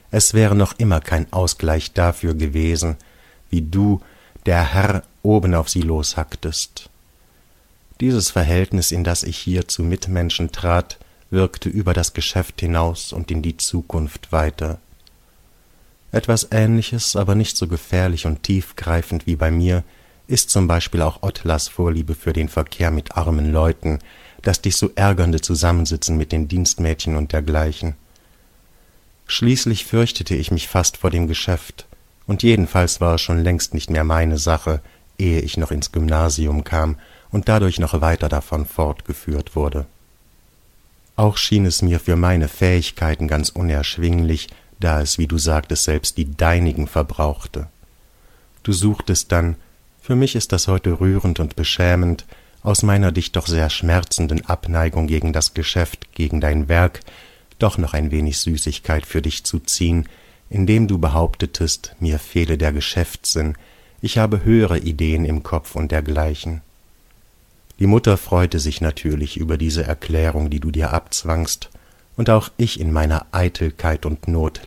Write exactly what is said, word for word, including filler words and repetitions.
es wäre noch immer kein Ausgleich dafür gewesen, wie du, der Herr, oben auf sie loshacktest. Dieses Verhältnis, in das ich hier zu Mitmenschen trat, wirkte über das Geschäft hinaus und in die Zukunft weiter. Etwas Ähnliches, aber nicht so gefährlich und tiefgreifend wie bei mir, ist zum Beispiel auch Ottlas Vorliebe für den Verkehr mit armen Leuten, das dich so ärgernde Zusammensitzen mit den Dienstmädchen und dergleichen. Schließlich fürchtete ich mich fast vor dem Geschäft, und jedenfalls war es schon längst nicht mehr meine Sache, ehe ich noch ins Gymnasium kam und dadurch noch weiter davon fortgeführt wurde. Auch schien es mir für meine Fähigkeiten ganz unerschwinglich, da es, wie du sagtest, selbst die deinigen verbrauchte. Du suchtest dann, für mich ist das heute rührend und beschämend, aus meiner dich doch sehr schmerzenden Abneigung gegen das Geschäft, gegen dein Werk, doch noch ein wenig Süßigkeit für dich zu ziehen, indem du behauptetest, mir fehle der Geschäftssinn, ich habe höhere Ideen im Kopf und dergleichen. Die Mutter freute sich natürlich über diese Erklärung, die du dir abzwangst, und auch ich in meiner Eitelkeit und Not